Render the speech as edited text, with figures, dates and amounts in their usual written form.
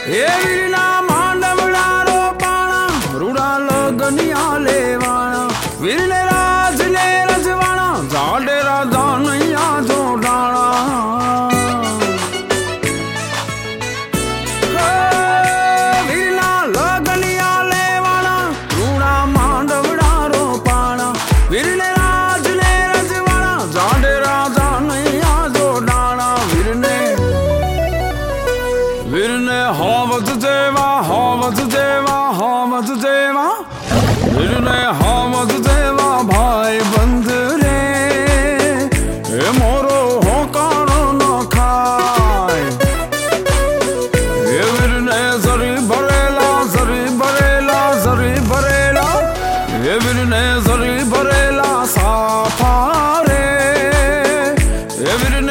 એ વીરના માંડવડારો પાણા રૂડા લગનિયા લેવાણા વીરને રાજને રજવાણા જાડે રાજા નૈયા જોડાણા વીરના લગનિયા લેવાણા રૂડા માંડવડારો પાણા વીરને રાજને રજવાણા જાડે રાજા નૈયા જોડાણા વીરને હાવજ જેવા વીરને હાવજ જેવા ભાઈ બંધ રે એ મોરો હોકારો ન ખાય એ વીરને ઝરી ભરેલા એ વીરને ઝરી ભરેલા સાફા રે એ વીરને